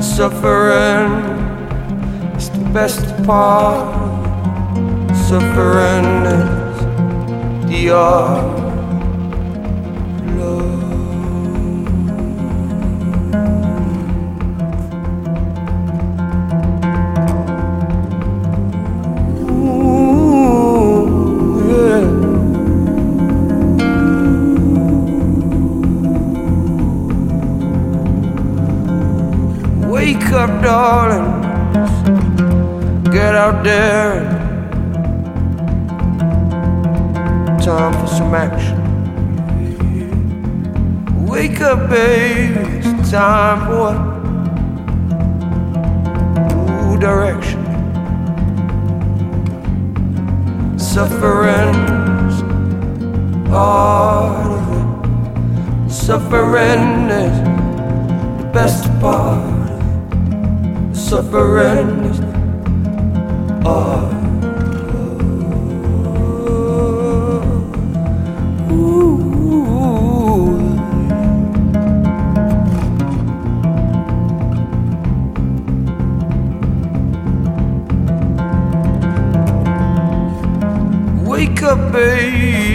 Suffering is the best part. Suffering is the art of love. Ooh, yeah. Wake up, darling. Get out there. Time for some action. Wake up, baby. It's time for what? New direction. Suffering's part of it. Suffering is the best part. Suffering is art. Wake up, babe.